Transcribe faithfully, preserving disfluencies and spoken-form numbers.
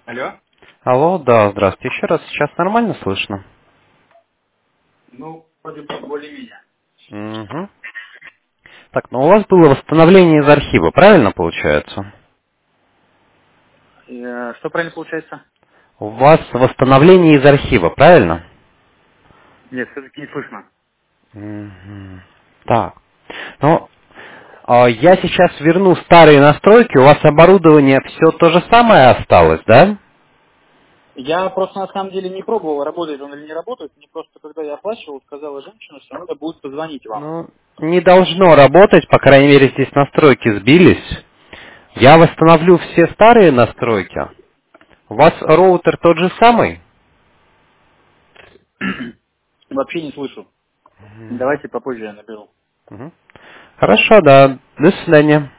Алло? Алло, да, здравствуйте. Еще раз, сейчас нормально слышно? Ну, вроде бы более-менее. Угу. Так, ну у вас было восстановление из архива, правильно получается? Э, Что правильно получается? У вас восстановление из архива, правильно? Нет, все-таки не слышно. Мгм. Так. Ну, а, я сейчас верну старые настройки. У вас оборудование все то же самое осталось, да? Я просто на самом деле не пробовал, работает он или не работает. Мне просто, когда я оплачивал, сказала женщина, что надо будет позвонить вам. Ну, не должно работать, по крайней мере, здесь настройки сбились. Я восстановлю все старые настройки. У вас роутер тот же самый? Вообще не слышу. Давайте попозже я наберу. Мгм. Хорошо, да. До свидания.